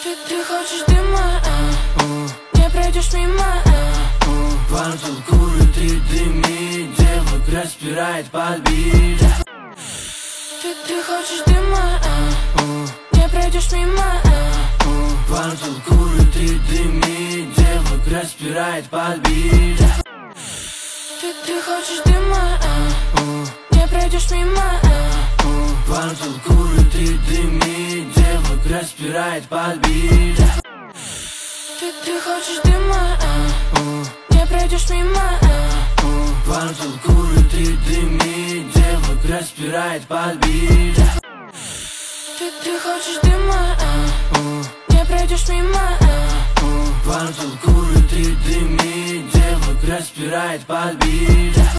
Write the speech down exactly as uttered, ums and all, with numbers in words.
Ты, ты хочешь дыма, а? Не пройдешь мимо, а? Квартал курит и дымит, девок распирает под бит. Ты, ты хочешь дыма, а? Не пройдешь мимо, а? Квартал курит и дымит, девок распирает под бит. Ты, ты хочешь дыма, а? Не пройдешь мимо, а? Квартал курит и дымит, девок распирает под бит. Ты, ты хочешь дыма, а? Не пройдешь мимо, а? Квартал курит и дымит, девок распирает под бит. Ты, ты хочешь дыма, а? Не пройдешь мимо, а? Квартал курит и дымит, девок распирает под бит.